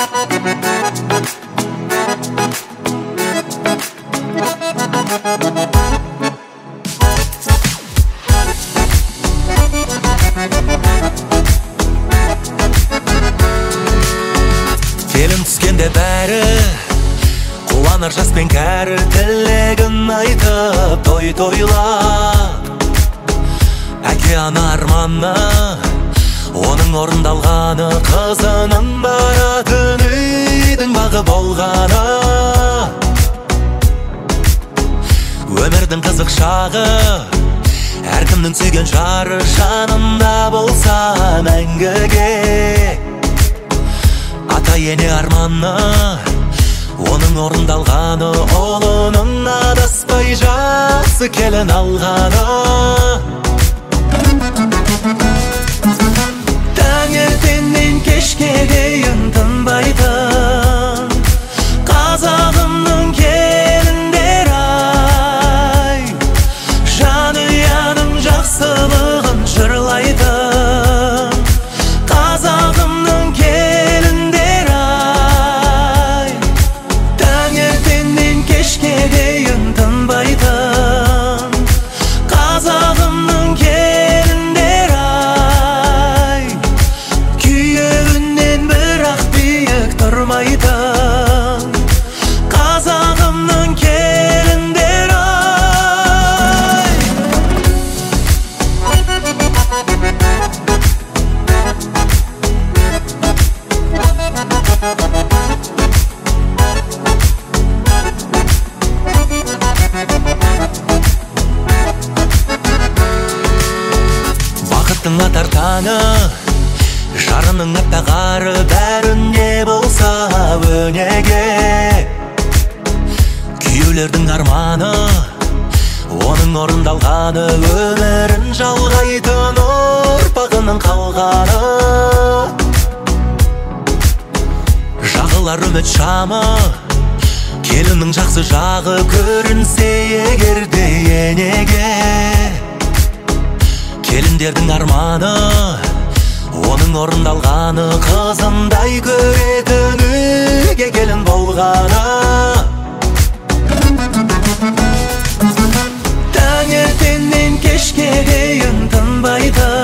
Келін түскенде бәрі қуанар жас пен кәрі, тілегін айтып той-тойлап. Әке ана арманы, оның орындалғаны, қызының баратын үйдің бағы болғаны. Өмірдің қызық шағы, әркімнің сүйген жары жанында болса мәңгіге. Ата ене арманы, оның орындалғаны, ұлының адаспай жақсы келін алғаны. Таңертеңнен кешке дейін тынбайтын қазағымның келіндері ай, жанұяның жақсылығын жырлайтын қазағымның келіндері ай, таңертеңнен кешке дейін тынбайтын қазағымның келіндері ай, күйеуінен бірақ биік тұрмайтын қазағымның келіндері ай. Бақыттың атар таңы, жарының аппақ ары, бәрінде болса өнеге. Күйеулердің арманы, оның орындалғаны, өмірін жалғайтын ұрпағының қалғаны. Жағылар үміт шамы, келіннің жақсы жағы көрінсе егерде енеге. Келіндердің арманы, оның орындалғаны, қызындай көретін үйге келін болғаны. Таңертеңнен кешке дейін тынбайтын